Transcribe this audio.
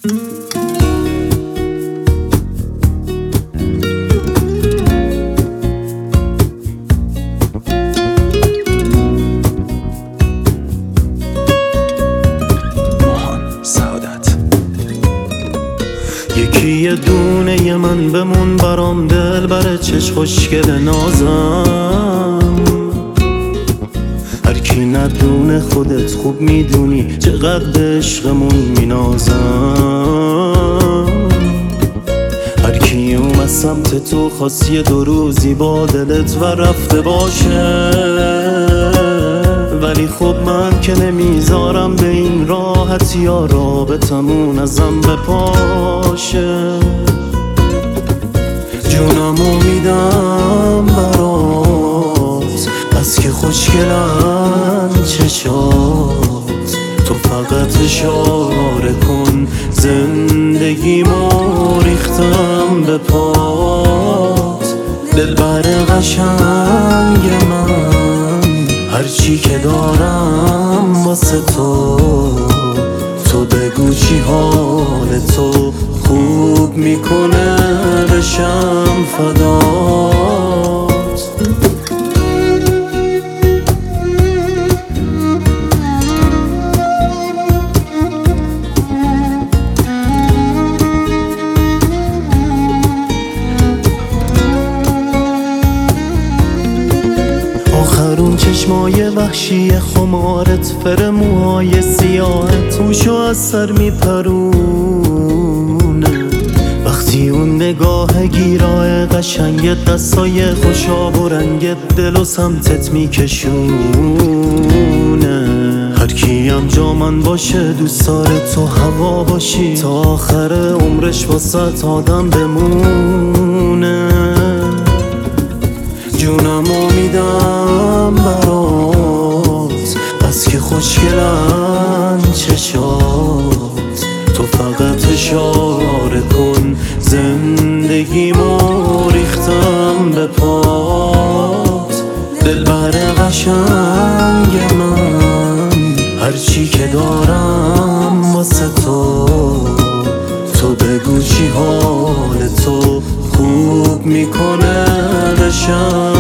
یکی یه دونه من بمون برام، دل بره چش خوشگل نازم. هر کی ندونه خودت خوب میدونی چقدر به عشقمون مینازم. هر کی اومد سمت تو خواست یه دو روزی با دلت و رفته باشه، ولی خب من که نمیذارم به این راحتی یا رابطمون ازم بپاشه. جونمو میدم برات، بس که خوشگلن چشات. تو فقط اشاره کن، زندگیمو ریختم به پات. دلبر قشنگ من، هرچی که دارم واسه تو. تو بگو چی حال تو خوب میکنه بشم فدات. اون چشمای وحشی خمارت، فر موهای سیاهت توشو از سر میپرونه. وقتی اون نگاه گیرای قشنگت، دستای خوشاب و رنگت دل و سمتت میکشونه. هر کیم جا من باشه دوست داره تو هوا باشی، تا آخر عمرش واسه آدم بمونه. جونمو میدم برات، بس که خوشگلن چشات. تو فقط اشاره کن، زندگیمو ریختم به پات. دلبر قشنگ من، هرچی که دارم واسه تو. تو بگو چی حال تو خوب میکنه بشم